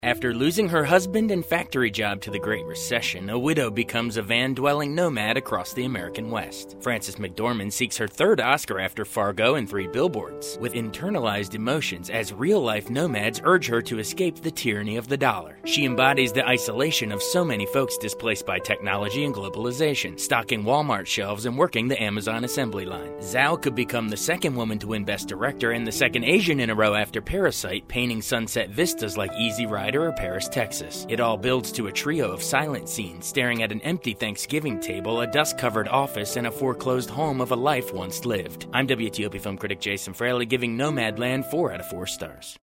After losing her husband and factory job to the Great Recession, a widow becomes a van-dwelling nomad across the American West. Frances McDormand seeks her third Oscar after Fargo and Three Billboards, with internalized emotions as real-life nomads urge her to escape the tyranny of the dollar. She embodies the isolation of so many folks displaced by technology and globalization, stocking Walmart shelves and working the Amazon assembly line. Zhao could become the second woman to win Best Director and the second Asian in a row after Parasite, painting sunset vistas like Easy Rider or Paris, Texas. It all builds to a trio of silent scenes staring at an empty Thanksgiving table, a dust-covered office, and a foreclosed home of a life once lived. I'm WTOP film critic Jason Fraley, giving Nomadland 4 out of 4 stars.